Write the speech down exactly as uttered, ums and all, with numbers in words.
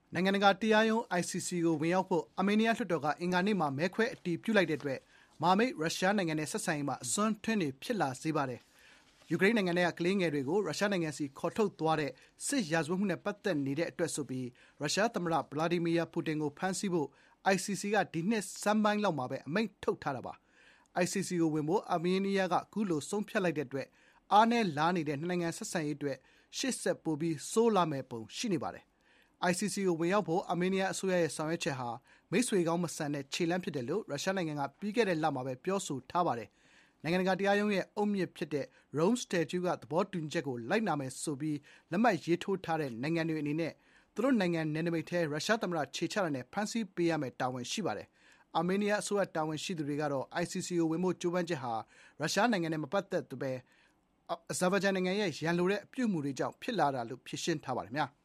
နိုင်ငံတကာတရားရုံး I C C ကိုဝင်ရောက်ဖို့အာမေးနီးယားလွှတ်တော်ကအင်္ဂါနေ့မှာမဲခွဲအတည်ပြုလိုက်တဲ့အတွက်မဟာမိတ်ရုရှားနိုင်ငံနဲ့ဆက်ဆံရေးမှာအစွန်းထွင်းတွေဖြစ်လာစေပါတယ်။ယူကရိန်းနိုင်ငံထဲကကလေးငယ်တွေကိုရုရှားနိုင်ငံဆီခေါ်ထုတ်သွားတဲ့စစ်ရာဇဝတ်မှုနဲ့ပတ်သက်နေတဲ့အတွက်ဆိုပြီးရုရှားသမ္မတဗလာဒီမီယာပူတင်ကိုဖမ်းဆီးဖို့ I C C ကဒီနှစ်ဆန်းပိုင်းလောက်မှာပဲအမိန့်ထုတ်ထားတာပါ။ I C C ကိုဝင်ဖို့အာမေးနီးယားကအခုလိုဆုံးဖြတ်လိုက်တဲ့အတွက်အားနည်းလာနေတဲ့နှစ်နိုင်ငံဆက်ဆံရေးအတွက်ရှေ့ဆက်ပိုပြီးဆိုးလာမယ့်ပုံရှိနေပါတယ်။ I C C ကိုဝင်ရောက်ဖို့အာမေးနီးယားအစိုးရရဲ့ဆောင်ရွက်ချက်ဟာမိတ်ဆွေကောင်းမဆန်တဲ့ခြေလှမ်းဖြစ်တယ်လို့ရုရှားနိုင်ငံကပြီးခဲ့တဲ့လမှာပဲပြောဆိုထားပါတယ်။နိုင်ငံတကာတရားရုံးရဲ့အုတ်မြစ်ဖြစ်တဲ့ Rome Statute ကသဘောတူညီချက်ကိုလိုက်နာမယ်ဆိုပြီးလက်မှတ်ရေးထိုးထားတဲ့နိုင်ငံတွေအနေနဲ့သူတို့နိုင်ငံနယ်နိမိတ်ထဲရုရှားသမ္မတခြေချတာနဲ့ဖမ်းဆီးပေးရမယ့်တာဝန်ရှိပါတယ်။အာမေးနီးယားအစိုးရတာဝန်ရှိသူတွေကတော့ I C C ကိုဝင်ဖို့ကြိုးပမ်းချက်ဟာရုရှားနိုင်ငံနဲ့မပတ်သက်သူပဲအဇာဘိုင်ဂျန်နိုင်ငံရဲ့ရန်လိုတဲ့အပြုအမူတွေကြောင့်ဖြစ်လာတာလို့ဖြေရှင်းထားပါတယ်ခင်ဗျာ။